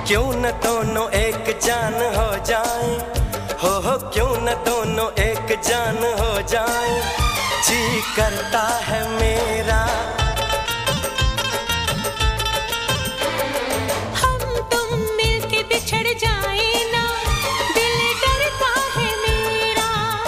क्यों न दोनों एक जान हो जाएं, हो क्यों न दोनों एक जान हो जाएं, जी करता है मेरा। हम तुम मिलके बिछड़ जाए ना, दिल डरता है मेरा।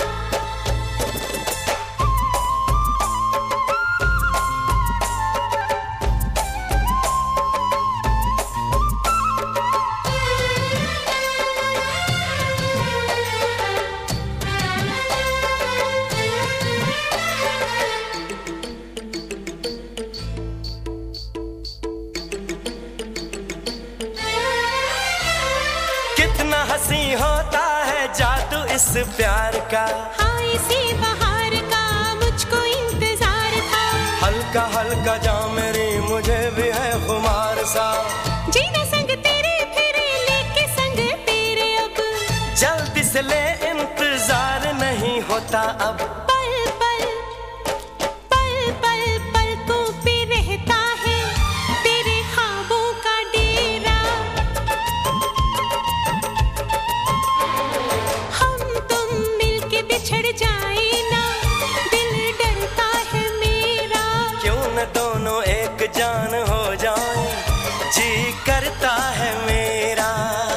कितना हंसी होता है जादू इस प्यार का, हाँ इसी बहार का मुझको इंतजार था। हल्का हल्का जा मेरी मुझे भी है खुमार सा, जीना संग तेरे फिर लेके संग तेरे अब, जल्दी से ले इंतजार नहीं होता अब। पल पल पल पल पलकों पे रहता है तेरे ख्वाबों का डेरा। हम तुम मिलके बिछड़ जाए ना, दिल डरता है मेरा। क्यों न दोनों एक जान हो जाएं, जी करता है मेरा।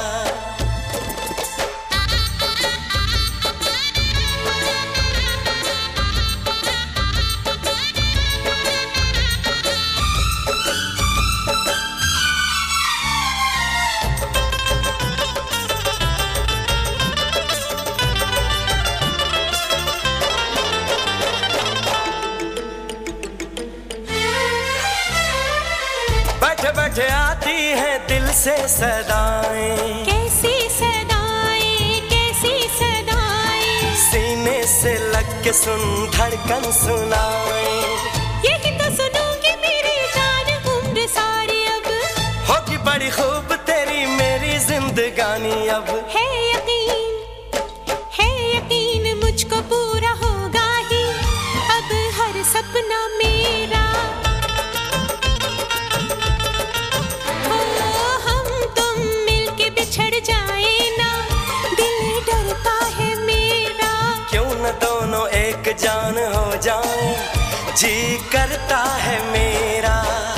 बैठे बैठे आती है दिल से सदाएं, कैसी सदाएं कैसी सदाएं, सीने से लग के सुन धड़कन सुनाए। यही तो सुनूंगी मेरी जान उम्र सारी अब, होगी बड़ी खूब तेरी मेरी जिंदगानी अब। है यकीन मुझको पूरा होगा ही अब हर सपना मेरा। ओ हम तुम मिलके बिछड़ जाए ना, दिल डरता है मेरा। क्यों न दोनों एक जान हो जाएं, जी करता है मेरा।